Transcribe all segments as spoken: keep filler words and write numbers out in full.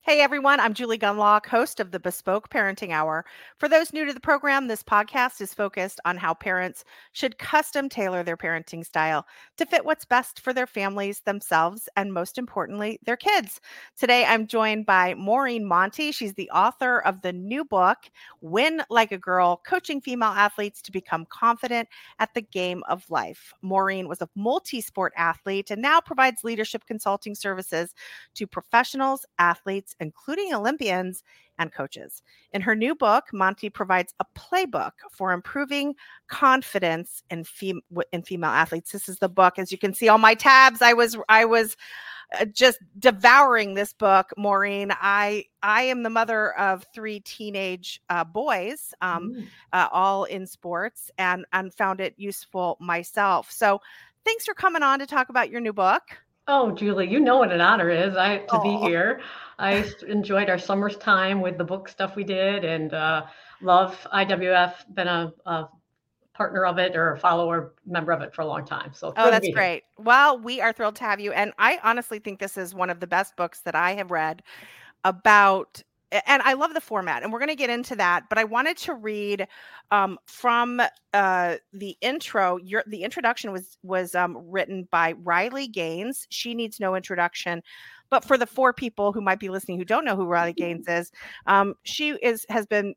Hey everyone, I'm Julie Gunlock, host of the Bespoke Parenting Hour. For those new to the program, this podcast is focused on how parents should custom tailor their parenting style to fit what's best for their families, themselves, and most importantly, their kids. Today, I'm joined by Maureen Monty. She's the author of the new book, Win Like a Girl, Coaching Female Athletes to Become Confident at the Game of Life. Maureen was a multi-sport athlete and now provides leadership consulting services to professionals, athletes, including Olympians and coaches. In her new book, Monty provides a playbook for improving confidence in, fem- in female athletes. This is the book. As you can see on my tabs, I was I was uh, just devouring this book, Maureen. I I am the mother of three teenage uh, boys, um, Mm. uh, all in sports, and and found it useful myself. So, thanks for coming on to talk about your new book. Oh, Julie, you know what an honor is I to be Oh. here. I s- enjoyed our summer's time with the book stuff we did, and uh, love I W F. Been a, a partner of it or a follower member of it for a long time. So Oh, thrilled to that's be here. great. Well, we are thrilled to have you. And I honestly think this is one of the best books that I have read about, and I love the format, and we're going to get into that. But I wanted to read um, from uh, the intro. Your the introduction was was um, written by Riley Gaines. She needs no introduction. But for the four people who might be listening who don't know who Riley Gaines is, um, she is has been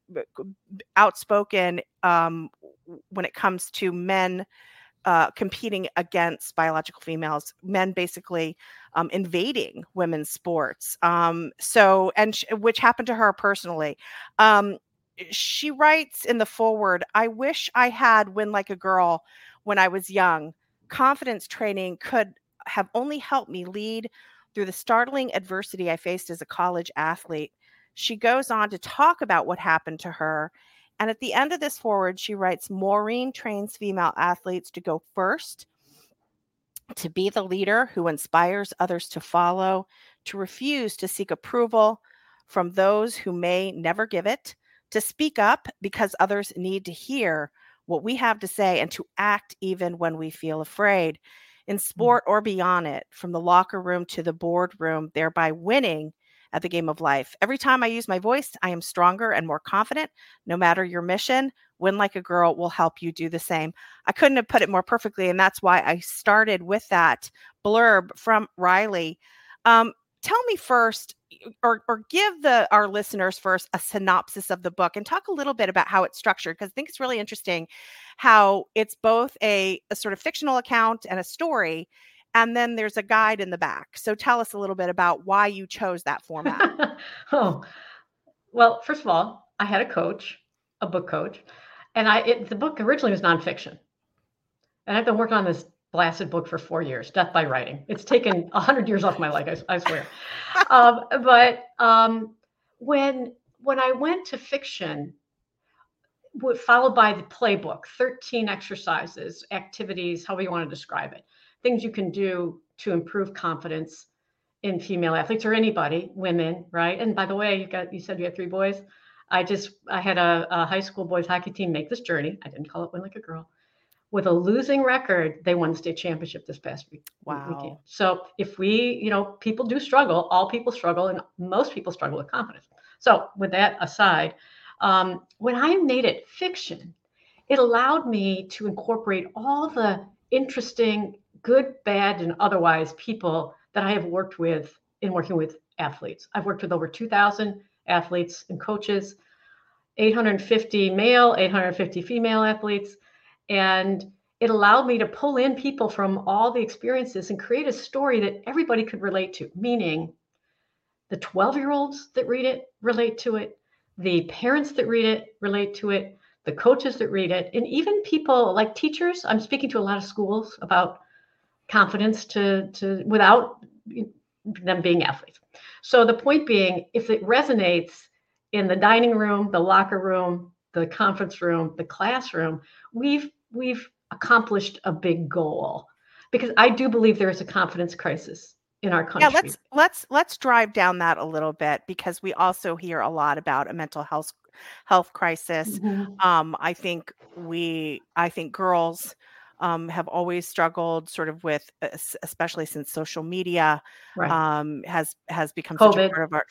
outspoken um, when it comes to men uh, competing against biological females, men basically um, invading women's sports. Um, so, and sh- which happened to her personally. Um, she writes in the foreword, I wish I had Win Like a Girl when I was young. Confidence training could have only helped me lead through the startling adversity I faced as a college athlete. She goes on to talk about what happened to her. And at the end of this forward, she writes, Maureen trains female athletes to go first, to be the leader who inspires others to follow, to refuse to seek approval from those who may never give it, to speak up because others need to hear what we have to say, and to act even when we feel afraid. In sport or beyond it, from the locker room to the boardroom, thereby winning at the game of life. Every time I use my voice, I am stronger and more confident. No matter your mission, Win Like a Girl will help you do the same. I couldn't have put it more perfectly, and that's why I started with that blurb from Riley. Um, tell me first, or or give the our listeners first a synopsis of the book, and talk a little bit about how it's structured, because I think it's really interesting how it's both a, a sort of fictional account and a story, and then there's a guide in the back. So tell us a little bit about why you chose that format. Oh, well, first of all, I had a coach, a book coach, and I it, the book originally was nonfiction, and I've been working on this blasted book for four years, Death by Writing. It's taken a hundred years off my life, I, I swear. um, but um, when when I went to fiction, followed by the playbook, thirteen exercises, activities, however you want to describe it, things you can do to improve confidence in female athletes or anybody, women, right? And by the way, you got you said you had three boys. I just I had a, a high school boys hockey team make this journey. I didn't call it Win Like a Girl. With a losing record, they won the state championship this past week, weekend. Wow. So if we, you know, people do struggle, all people struggle, and most people struggle with confidence. So with that aside, um, when I made it fiction, it allowed me to incorporate all the interesting, good, bad, and otherwise people that I have worked with in working with athletes. I've worked with over two thousand athletes and coaches, eight hundred fifty male, eight hundred fifty female athletes. And it allowed me to pull in people from all the experiences and create a story that everybody could relate to, meaning the twelve year olds that read it relate to it, the parents that read it relate to it, the coaches that read it, and even people like teachers. I'm speaking to a lot of schools about confidence to, to without them being athletes. So the point being, if it resonates in the dining room, the locker room, the conference room, the classroom, we've we've accomplished a big goal, because I do believe there is a confidence crisis in our Yeah, country. let's let's let's drive down that a little bit, because we also hear a lot about a mental health health crisis. Mhm. Um, I think we I think girls um, have always struggled sort of with, es- especially since social media Right. um, has has become such a COVID. part of our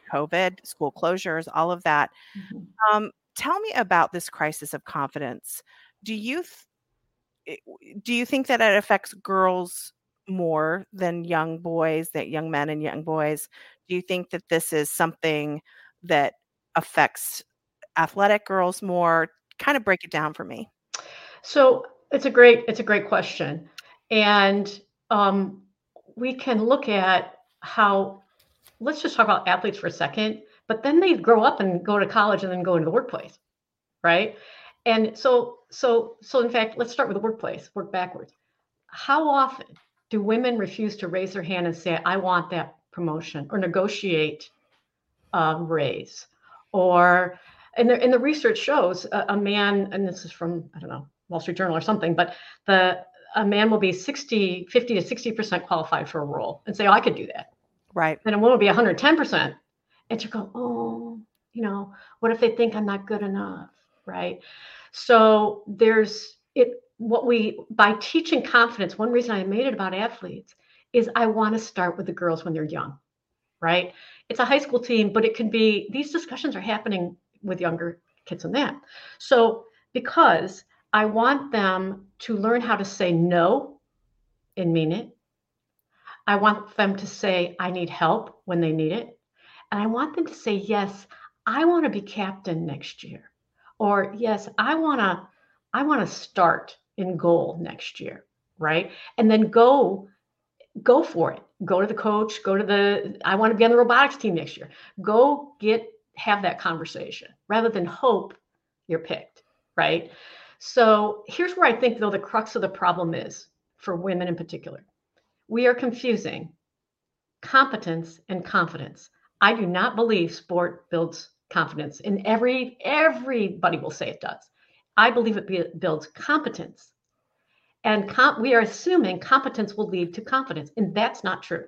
COVID, school closures, all of that. Mhm. Um, tell me about this crisis of confidence. Do you th- do you think that it affects girls more than young boys, that young men and young boys? Do you think that this is something that affects athletic girls more? Kind of break it down for me. So it's a great it's a great question, and um, we can look at how. Let's just talk about athletes for a second. But then they grow up and go to college and then go into the workplace, right? And so so so in fact, let's start with the workplace. Work backwards. How often do women refuse to raise their hand and say, "I want that promotion," or negotiate um, raise, or and the, and the research shows a, a man, and this is from, I don't know, Wall Street Journal or something, but the a man will be sixty, fifty to sixty percent qualified for a role and say, oh, I could do that. Right. And a woman will be one hundred ten percent. And you go, oh, you know, what if they think I'm not good enough, right? So there's it, what we, by teaching confidence, one reason I made it about athletes is I want to start with the girls when they're young, right? It's a high school team, but it can be, these discussions are happening with younger kids than that. So because I want them to learn how to say no and mean it. I want them to say, I need help when they need it. And I want them to say, yes, I want to be captain next year. Or yes, I want to, I want to start in goal next year, right? And then go go for it. Go to the coach, go to the, I want to be on the robotics team next year. Go get, have that conversation rather than hope you're picked, right? So here's where I think, though, the crux of the problem is for women in particular. We are confusing competence and confidence. I do not believe sport builds confidence, and every everybody will say it does. I believe it be, builds competence. And comp- we are assuming competence will lead to confidence, and that's not true.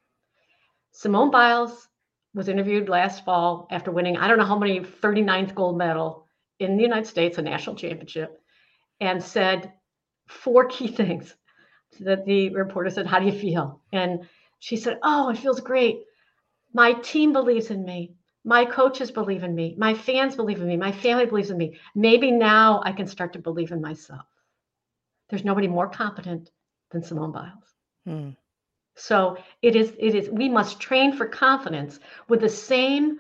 Simone Biles was interviewed last fall after winning, I don't know how many, thirty-ninth gold medal in the United States, a national championship, and said four key things. That the reporter said, how do you feel? And she said, oh, it feels great. My team believes in me. My coaches believe in me. My fans believe in me. My family believes in me. Maybe now I can start to believe in myself. There's nobody more competent than Simone Biles. Hmm. So it is, it is, we must train for confidence with the same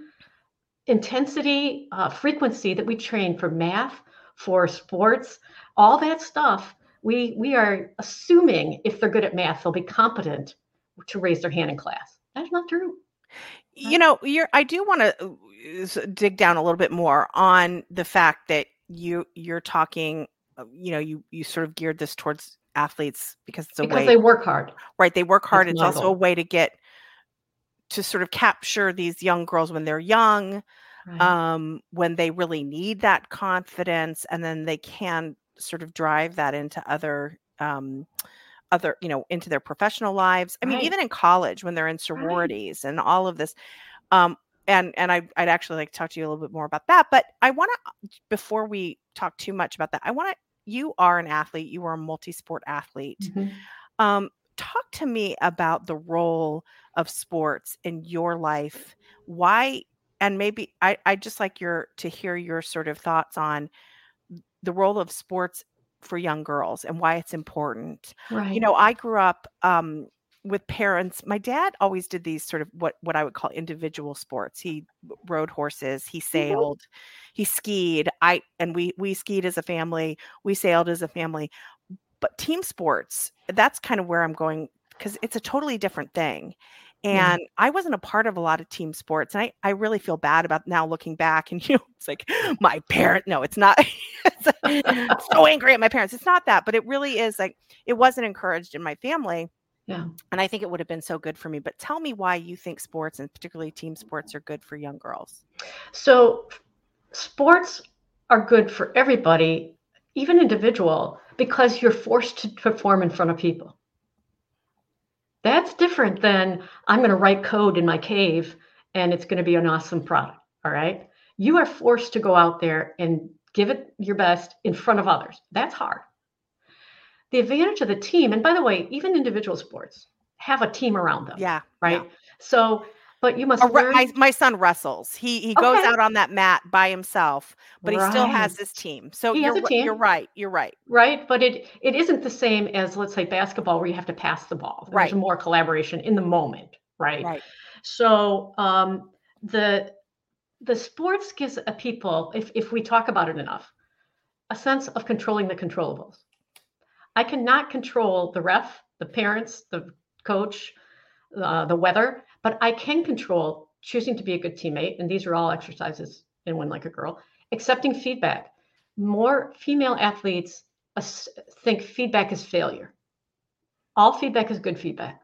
intensity, uh, frequency that we train for math, for sports, all that stuff. We, we are assuming if they're good at math, they'll be competent to raise their hand in class. That's not true. You know, you're, I do want to dig down a little bit more on the fact that you, you're talking, you know, you, you sort of geared this towards athletes because it's a because way, they work hard, right? They work hard. That's It's my also goal. a way to get, to sort of capture these young girls when they're young, Right. um, when they really need that confidence, and then they can sort of drive that into other, um, other, you know, into their professional lives. I mean, Right. even in college when they're in sororities Right. and all of this. Um, and and I, I'd actually like to talk to you a little bit more about that. But I want to, before we talk too much about that, I want to, you are an athlete, you are a multi-sport athlete. Mm-hmm. Um, talk to me about the role of sports in your life. Why, and maybe I, I just like your, to hear your sort of thoughts on the role of sports for young girls and why it's important. Right. You know, I grew up, um, with parents. My dad always did these sort of what, what I would call individual sports. He rode horses, he sailed, mm-hmm. he skied. I, and we, we skied as a family, we sailed as a family, but team sports, that's kind of where I'm going because it's a totally different thing. And yeah. I wasn't a part of a lot of team sports. And I, I really feel bad about now looking back and, you know, it's like my parent, no, it's not. It's so angry at my parents. It's not that, but it really is like, it wasn't encouraged in my family. Yeah. And I think it would have been so good for me. But tell me why you think sports, and particularly team sports, are good for young girls. So sports are good for everybody, even individual, because you're forced to perform in front of people. That's different than I'm going to write code in my cave and it's going to be an awesome product. All right. You are forced to go out there and give it your best in front of others. That's hard. The advantage of the team, and by the way, even individual sports have a team around them. Yeah. Right. Yeah. So but you must A ru- learn. my my son wrestles. He he goes Okay, out on that mat by himself, but he still has right. his team. So He has you're a ri- you're team, right. You're right. right? But it it isn't the same as, let's say, basketball, where you have to pass the ball. There's Right. more collaboration in the moment, right? Right. So um, the the sports gives a people, if if we talk about it enough, a sense of controlling the controllables. I cannot control the ref, the parents, the coach, uh, the weather, but I can control choosing to be a good teammate. And these are all exercises in Win Like a Girl. Accepting feedback. More female athletes think feedback is failure. All feedback is good feedback.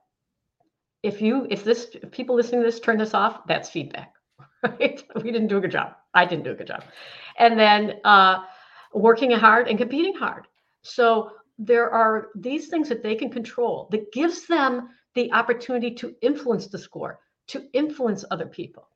If you, if this, if people listening to this turn this off, that's feedback, right? We didn't do a good job. I didn't do a good job. And then uh, working hard and competing hard. So there are these things that they can control that gives them the opportunity to influence the score, to influence other people,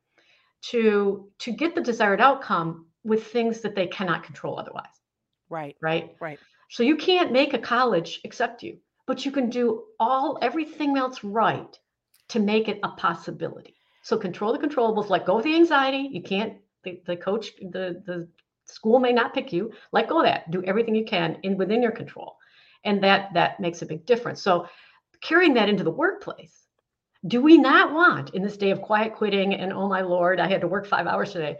to to get the desired outcome with things that they cannot control otherwise. Right. Right. Right. So you can't make a college accept you, but you can do all everything else right to make it a possibility. So control the controllables, let go of the anxiety. You can't, the, the coach, the, the school may not pick you. Let go of that. Do everything you can in within your control. And that that makes a big difference. So carrying that into the workplace, do we not want, in this day of quiet quitting and, oh my Lord, I had to work five hours today,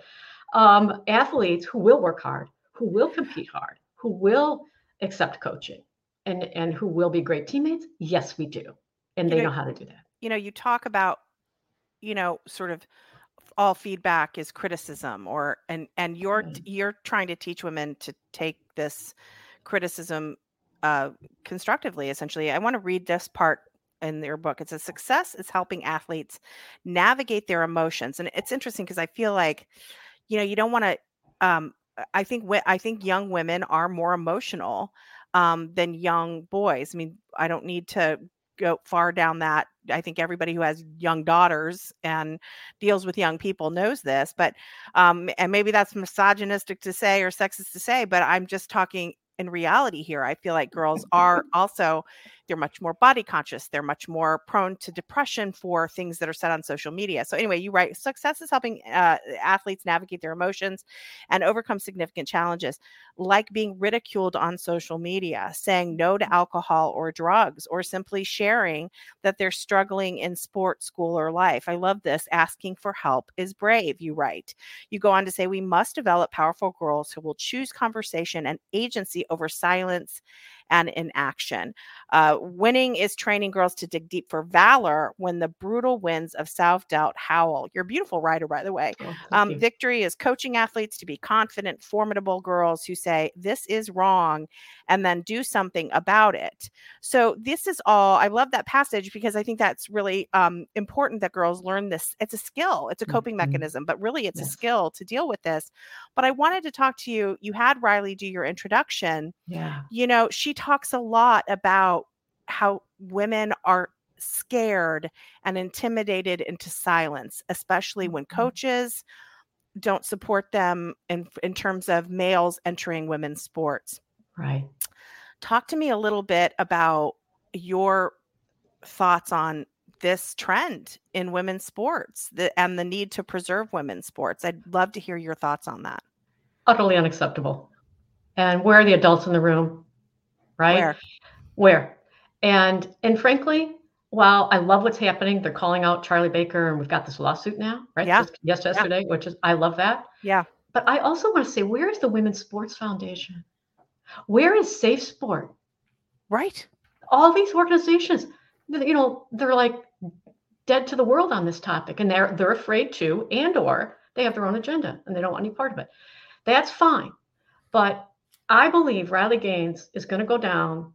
um, athletes who will work hard, who will compete hard, who will accept coaching, and, and who will be great teammates? Yes, we do. And You they know, know how to do that. you know, you talk about, you know, sort of all feedback is criticism, or and and you're Right. you're trying to teach women to take this criticism uh constructively. Essentially, I want to read this part in your book. It says success is helping athletes navigate their emotions. And it's interesting because I feel like, you know, you don't want to um I think wi- I think young women are more emotional um than young boys. I mean, I don't need to go far down that. I think everybody who has young daughters and deals with young people knows this, but um and maybe that's misogynistic to say or sexist to say, but I'm just talking in reality here. I feel like girls are also, they're much more body conscious. They're much more prone to depression for things that are said on social media. So anyway, you write, success is helping uh, athletes navigate their emotions and overcome significant challenges, like being ridiculed on social media, saying no to alcohol or drugs, or simply sharing that they're struggling in sports, school, or life. I love this. Asking for help is brave, you write. You go on to say, we must develop powerful girls who will choose conversation and agency over silence and inaction. Uh, winning is training girls to dig deep for valor when the brutal winds of self-doubt howl. You're a beautiful writer, by the way. Oh, thank Um, you. victory is coaching athletes to be confident, formidable girls who say, this is wrong, and then do something about it. So this is all, I love that passage because I think that's really um, important that girls learn this. It's a skill, it's a coping Mhm. mechanism, but really it's a Yes. skill to deal with this. But I wanted to talk to you. You had Riley do your introduction. Yeah. You know, she talks a lot about how women are scared and intimidated into silence, especially when Mhm. coaches don't support them in in terms of males entering women's sports. Right. Talk to me a little bit about your thoughts on this trend in women's sports, the, and the need to preserve women's sports. I'd love to hear your thoughts on that. Utterly unacceptable. And where are the adults in the room? Right? Where? Where? And and frankly, while I love what's happening, they're calling out Charlie Baker, and we've got this lawsuit now, right? Yeah. Just yes, Yeah. yesterday, which is, I love that. Yeah. But I also want to say, where is the Women's Sports Foundation? Where is Safe Sport? Right. All these organizations, you know, they're like dead to the world on this topic, and they're they're afraid to, and or they have their own agenda and they don't want any part of it. That's fine. But I believe Riley Gaines is going to go down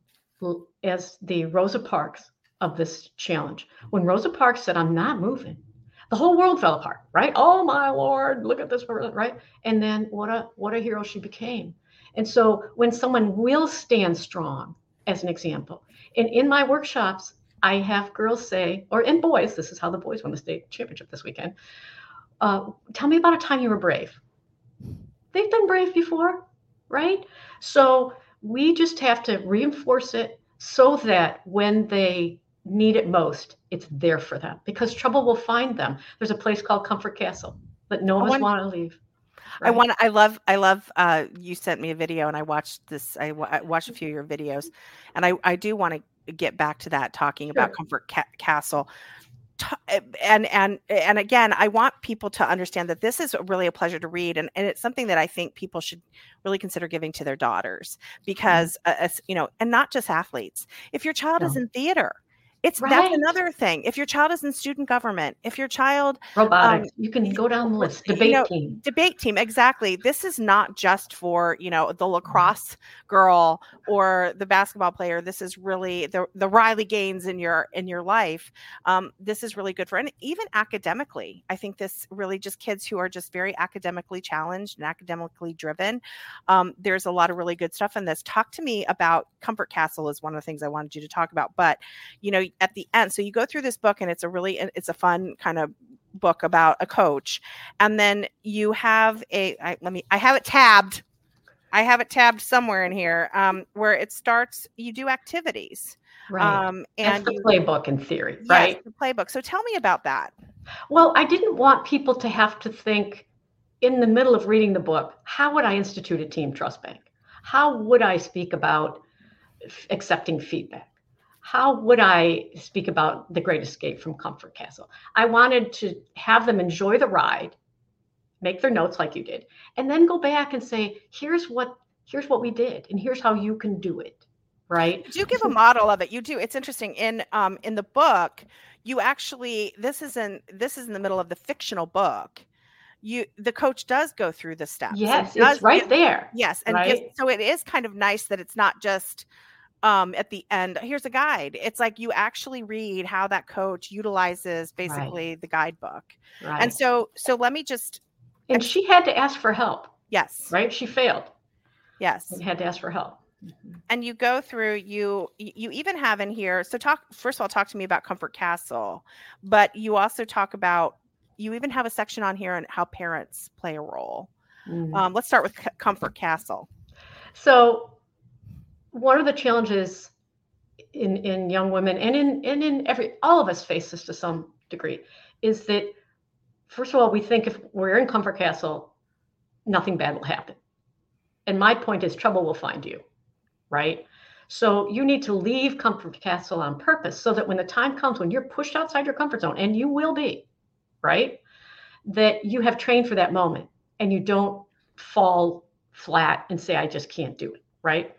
as the Rosa Parks of this challenge. When Rosa Parks said, I'm not moving, the whole world fell apart, right? Oh my Lord, look at this, right? And then what a what a hero she became. And so when someone will stand strong, as an example, and in my workshops, I have girls say, or and boys, this is how the boys won the state championship this weekend. Uh, tell me about a time you were brave. They've been brave before, right? So we just have to reinforce it so that when they need it most, it's there for them because trouble will find them. There's a place called Comfort Castle that no of us want to leave. Right? I want. I love. I love. Uh, you sent me a video, and I watched this. I, w- I watched a few of your videos, and I, I do want to get back to that, talking sure. about Comfort Ca- Castle. And and and again, I want people to understand that this is really a pleasure to read, and, and it's something that I think people should really consider giving to their daughters because, mm-hmm. uh, you know, and not just athletes. If your child no. is in theater, it's right. that's another thing. If your child is in student government, if your child robotics, um, you can go down the list. Debate you know, team, debate team, exactly. This is not just for you know the lacrosse girl or the basketball player. This is really the the Riley Gaines in your in your life. Um, this is really good for, and even academically, I think this really just kids who are just very academically challenged and academically driven. Um, there's a lot of really good stuff in this. Talk to me about Comfort Castle is one of the things I wanted you to talk about, but you know. At the end, so you go through this book and it's a really it's a fun kind of book about a coach, and then you have a I, let me I have it tabbed I have it tabbed somewhere in here um, where it starts. You do activities, right? Um, and That's the you, playbook in theory, yes, right? The playbook. So tell me about that. Well, I didn't want people to have to think in the middle of reading the book, how would I institute a team trust bank? How would I speak about f- accepting feedback? How would I speak about The Great Escape from Comfort Castle? I wanted to have them enjoy the ride, make their notes like you did, and then go back and say, here's what here's what we did, and here's how you can do it, right? You give a model of it. You do. It's interesting. In um in the book, you actually this is in this is in the middle of the fictional book. You the coach does go through the steps. Yes, it's right give, there. Yes, and right? gives, so it is kind of nice that it's not just. Um, at the end, here's a guide. It's like you actually read how that coach utilizes basically right. the guidebook. Right. And so, so let me just. And she had to ask for help. Yes. Right. She failed. Yes. And had to ask for help. And you go through, you, you even have in here. So talk, first of all, talk to me about Comfort Castle, but you also talk about, you even have a section on here on how parents play a role. Mm-hmm. Um, let's start with C- Comfort Castle. So, one of the challenges in, in young women and in, and in every, all of us face this to some degree, is that, first of all, we think if we're in Comfort Castle, nothing bad will happen. And my point is trouble will find you, right? So you need to leave Comfort Castle on purpose so that when the time comes when you're pushed outside your comfort zone, and you will be, right? That you have trained for that moment and you don't fall flat and say, I just can't do it, right?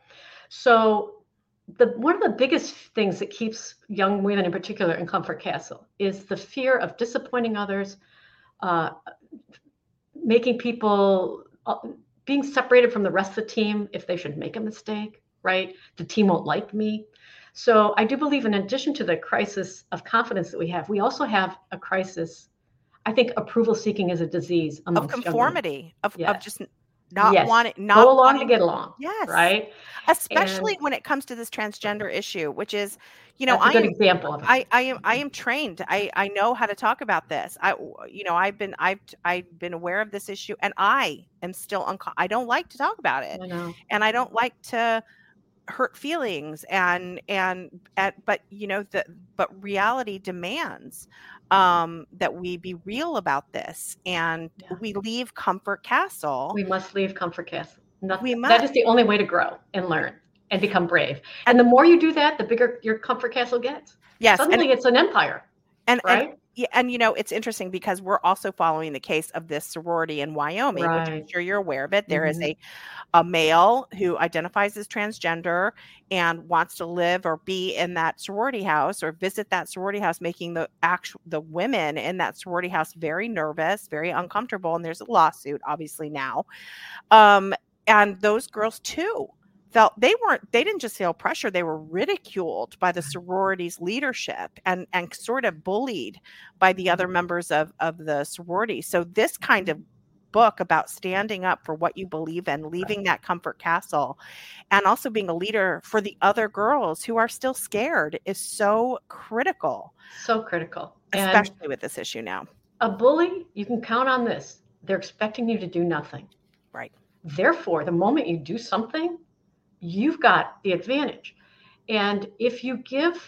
So the one of the biggest things that keeps young women in particular in Comfort Castle is the fear of disappointing others, uh, making people, uh, being separated from the rest of the team if they should make a mistake, right? The team won't like me. So I do believe in addition to the crisis of confidence that we have, we also have a crisis. I think approval seeking is a disease amongst of conformity, of, yes. of just not yes. wanting, not go along wanting, to get along. Yes. Right. Especially and when it comes to this transgender issue, which is, you know, that's a I good am, example of it. I, I am, I am trained. I, I know how to talk about this. I, you know, I've been, I've, I've been aware of this issue, and I am still unco- I don't like to talk about it, I know. and I don't like to hurt feelings, and, and, at, but you know, the, but reality demands um that we be real about this, and yeah. we leave Comfort Castle. We must leave Comfort Castle. Nothing, we must. That is the only way to grow and learn and become brave. And the more you do that, the bigger your Comfort Castle gets. Yes. Suddenly and, it's an empire. And, right? and yeah, and you know, it's interesting because we're also following the case of this sorority in Wyoming, right. which I'm sure you're aware of it. There mm-hmm. is a a male who identifies as transgender and wants to live or be in that sorority house or visit that sorority house, making the actual the women in that sorority house very nervous, very uncomfortable. And there's a lawsuit, obviously, now. Um, and those girls too felt they weren't, they didn't just feel pressure, they were ridiculed by the sorority's leadership and, and sort of bullied by the other members of, of the sorority. So this kind of book about standing up for what you believe in, leaving that Comfort Castle, and also being a leader for the other girls who are still scared is so critical. So critical. Especially and with this issue now. A bully, you can count on this. They're expecting you to do nothing. Right. Therefore, the moment you do something, you've got the advantage. And if you give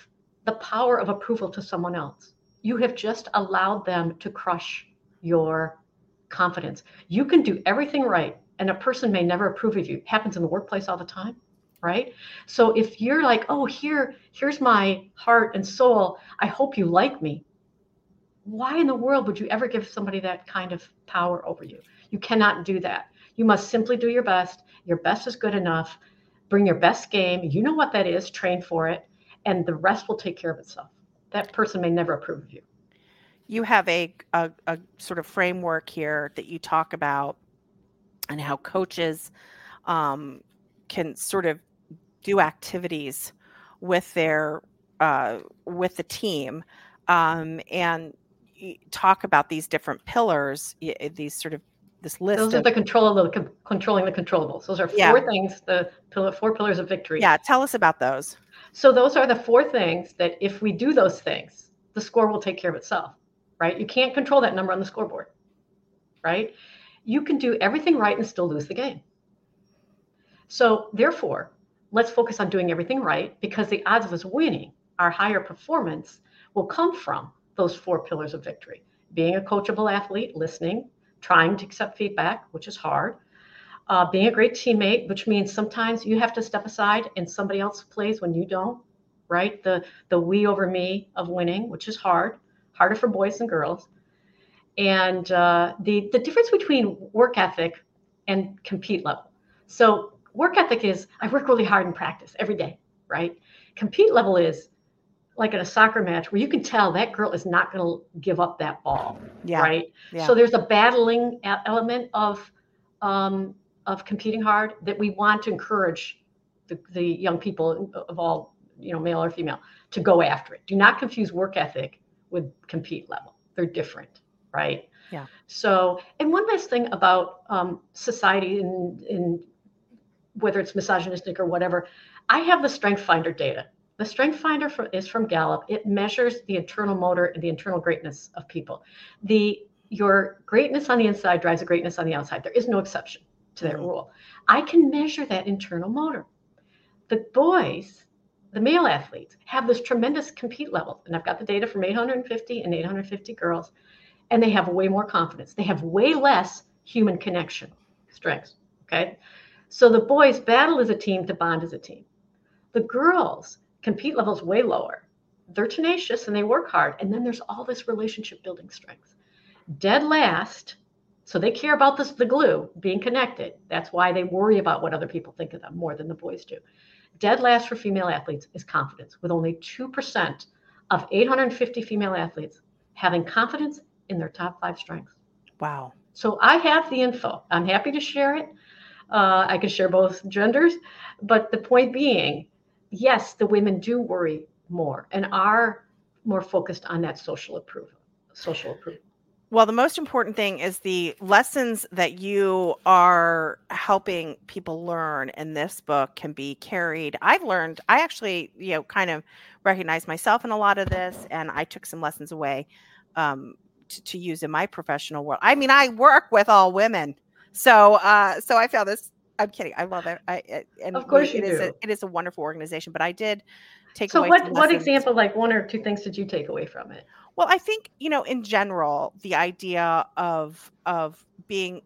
the power of approval to someone else. You have just allowed them to crush your confidence. You can do everything right, and a person may never approve of you. It happens in the workplace all the time, right? So if you're like, oh, here, here's my heart and soul, I hope you like me. Why in the world would you ever give somebody that kind of power over you? You cannot do that. You must simply do your best. Your best is good enough. Bring your best game. You know what that is. Train for it. And the rest will take care of itself. That person may never approve of you. You have a, a, a sort of framework here that you talk about and how coaches um, can sort of do activities with their uh, with the team um, and talk about these different pillars, these sort of this list. Those are of, the control of the controlling the controllables. Those are four yeah. things, the pillar, four pillars of victory. Yeah, tell us about those. So those are the four things that if we do those things, the score will take care of itself, right? You can't control that number on the scoreboard, right? You can do everything right and still lose the game. So therefore, let's focus on doing everything right, because the odds of us winning, our higher performance, will come from those four pillars of victory. Being a coachable athlete, listening, trying to accept feedback, which is hard. Uh, being a great teammate, which means sometimes you have to step aside and somebody else plays when you don't, right? The the we over me of winning, which is hard, harder for boys than girls. And uh, the, the difference between work ethic and compete level. So work ethic is, I work really hard in practice every day, right? Compete level is like in a soccer match where you can tell that girl is not going to give up that ball, yeah. right? Yeah. So there's a battling element of um, of competing hard that we want to encourage the, the young people of all, you know, male or female, to go after it. Do not confuse work ethic with compete level. They're different, right? Yeah. So, and one last thing about um, society in, in whether it's misogynistic or whatever, I have the Strength Finder data. The Strength Finder for, is from Gallup. It measures the internal motor and the internal greatness of people. The your greatness on the inside drives a greatness on the outside. There is no exception to that mm-hmm. rule. I can measure that internal motor. The boys, the male athletes, have this tremendous compete level. And I've got the data from eight hundred fifty and eight hundred fifty girls, and they have way more confidence. They have way less human connection strengths, okay? So the boys battle as a team to bond as a team. The girls, compete levels way lower. They're tenacious and they work hard. And then there's all this relationship building strength. Dead last, so they care about this, the glue, being connected. That's why they worry about what other people think of them more than the boys do. Dead last for female athletes is confidence, with only two percent of eight hundred fifty female athletes having confidence in their top five strengths. Wow. So I have the info. I'm happy to share it. Uh, I can share both genders. But the point being, yes, the women do worry more and are more focused on that social approval, social approval. Well, the most important thing is the lessons that you are helping people learn in this book can be carried. I've learned, I actually, you know, kind of recognize myself in a lot of this, and I took some lessons away um, to, to use in my professional world. I mean, I work with all women. So, uh, so I found this, I'm kidding. I love it. I, I and of course it you is do. A, it is a wonderful organization, but I did take so away. So what, some what example, like one or two things did you take away from it? Well, I think, you know, in general, the idea of of being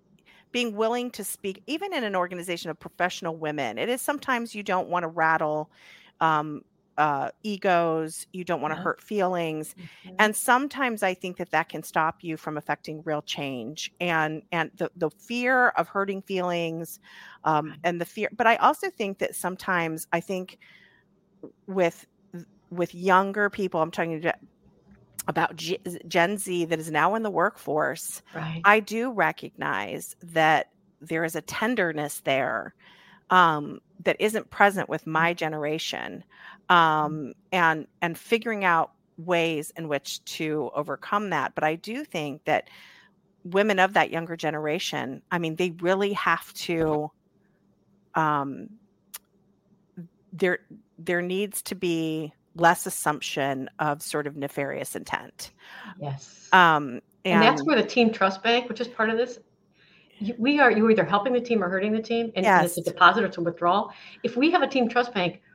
being willing to speak, even in an organization of professional women, it is sometimes you don't want to rattle um, uh, egos, you don't want to yeah. hurt feelings, mm-hmm. and sometimes I think that that can stop you from affecting real change, and and the the fear of hurting feelings, um, right. and the fear. But I also think that sometimes I think with with younger people, I'm talking to. about G- Gen Z that is now in the workforce, right. I do recognize that there is a tenderness there um, that isn't present with my generation, um, and and figuring out ways in which to overcome that. But I do think that women of that younger generation, I mean, they really have to. Um, there, there needs to be less assumption of sort of nefarious intent. Yes. Um, and, and that's where the Team Trust Bank, which is part of this, you, we are, you're either helping the team or hurting the team, and, yes. and it's a deposit or it's a withdrawal. If we have a Team Trust Bank,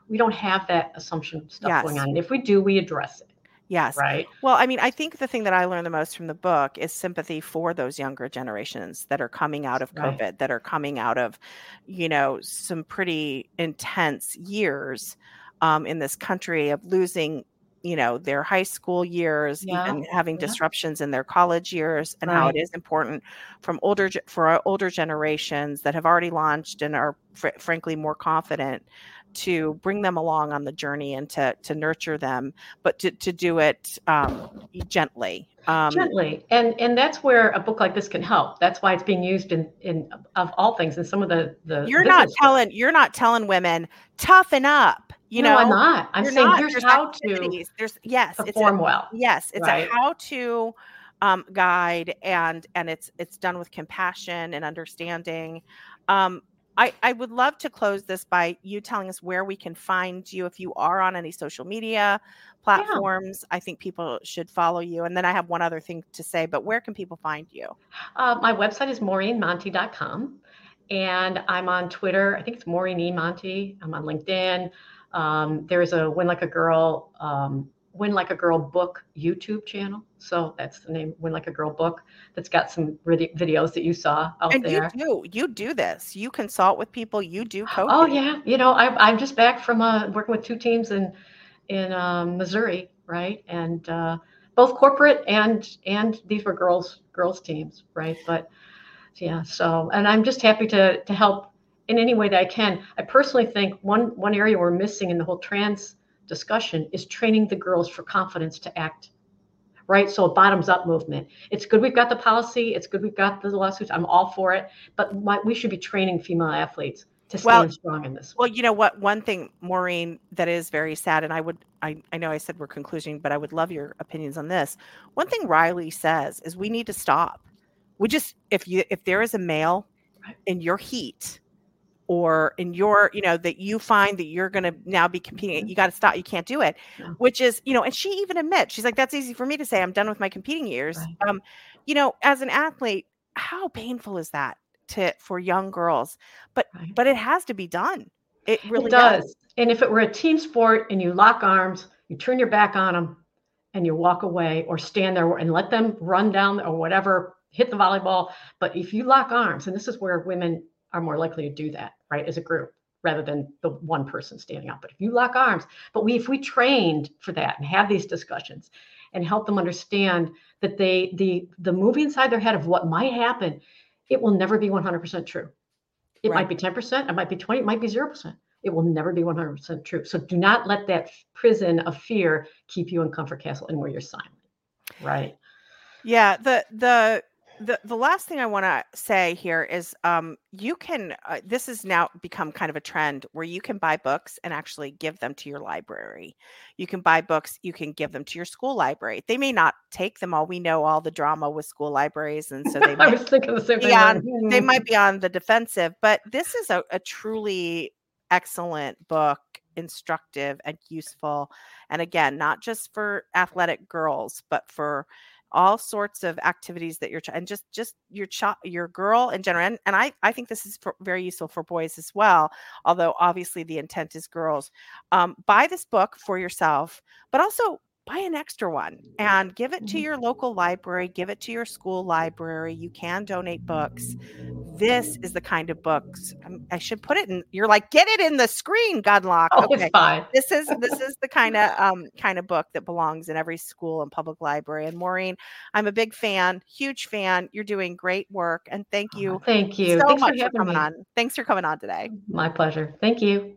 we don't have that assumption stuff Yes. going on. And if we do, we address it. Yes. Right. Well, I mean, I think the thing that I learned the most from the book is sympathy for those younger generations that are coming out of COVID, Right. that are coming out of, you know, some pretty intense years um, in this country of losing, you know, their high school years, Yeah. even having Yeah. disruptions in their college years, and how it Right. is important from older ge- for our older generations that have already launched and are fr- frankly more confident to bring them along on the journey and to to nurture them, but to, to do it um, gently. Um, Gently. And and that's where a book like this can help. That's why it's being used in, in of all things, in some of the, the you're not business. telling you're not telling women toughen up. You No, know, I'm not. I'm you're saying not. here's There's how to activities. There's yes, it's a perform well. yes, it's Right. a how to um, guide, and and it's it's done with compassion and understanding. Um, I I would love to close this by you telling us where we can find you if you are on any social media platforms. I think people should follow you. And then I have one other thing to say, but where can people find you? Uh, my website is maureen monty dot com, and I'm on Twitter. I think it's Maureen E. Monty. I'm on LinkedIn. Um, there's a Win Like a Girl, um, Win Like a Girl book YouTube channel. So that's the name, Win Like a Girl book. That's got some vid- videos that you saw out And you there. do, you do this. You consult with people. You do coaching. Oh yeah, you know, I, I'm just back from uh, working with two teams in in um, Missouri, right? And uh, both corporate and and these were girls girls teams, right? But yeah, so and I'm just happy to to help in any way that I can. I personally think one one area we're missing in the whole trans discussion is training the girls for confidence to act. Right, so a bottoms up movement. It's good we've got the policy. It's good we've got the lawsuits. I'm all for it, but my, we should be training female athletes to stand Well, strong in this. Well, you know what? One thing, Maureen, that is very sad, and I would, I, I know I said we're concluding, but I would love your opinions on this. One thing Riley says is we need to stop. We just, if you, if there is a male Right. in your heat or in your, you know, that you find that you're going to now be competing, you got to stop. You can't do it, Yeah. which is, you know, and she even admits, she's like, that's easy for me to say. I'm done with my competing years. Right. Um, you know, as an athlete, how painful is that to, for young girls? But, Right. but it has to be done. It really It does. does. And if it were a team sport and you lock arms, you turn your back on them and you walk away or stand there and let them run down or whatever, hit the volleyball. But if you lock arms, and this is where women are more likely to do that, right, as a group, rather than the one person standing up. But if you lock arms, but we if we trained for that and have these discussions and help them understand that they the the movie inside their head of what might happen, it will never be one hundred percent true. It Right. might be ten percent, it might be twenty, it might be zero percent. It will never be one hundred percent true. So do not let that prison of fear keep you in comfort castle and where you're silent. Right. Yeah. The, the, the, the last thing I want to say here is um, you can, uh, this has now become kind of a trend where you can buy books and actually give them to your library. You can buy books, you can give them to your school library. They may not take them all. We know all the drama with school libraries. And so they I might was thinking the same thing. be on, there. they might be on the defensive, but this is a, a truly excellent book, instructive and useful. And again, not just for athletic girls, but for all sorts of activities that you're ch- and just just your child, your girl in general. And, and I I think this is for, very useful for boys as well. Although obviously the intent is girls. Um, buy this book for yourself, but also buy an extra one and give it to your local library, give it to your school library. You can donate books. This is the kind of books um, I should put it in. You're like, get it in the screen, Gunlock. Oh, Okay. it's fine. This is this is the kind of um kind of book that belongs in every school and public library. And Maureen, I'm a big fan, huge fan. You're doing great work, and thank you Thank you. so Thanks much for for having coming me. on. Thanks for coming on today. My pleasure. Thank you.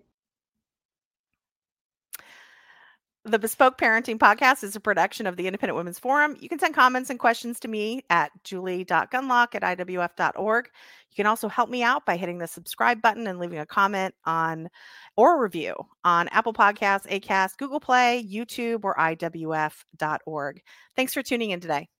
The Bespoke Parenting Podcast is a production of the Independent Women's Forum. You can send comments and questions to me at julie dot gunlock at I W F dot org. You can also help me out by hitting the subscribe button and leaving a comment on or a review on Apple Podcasts, Acast, Google Play, YouTube, or I W F dot org. Thanks for tuning in today.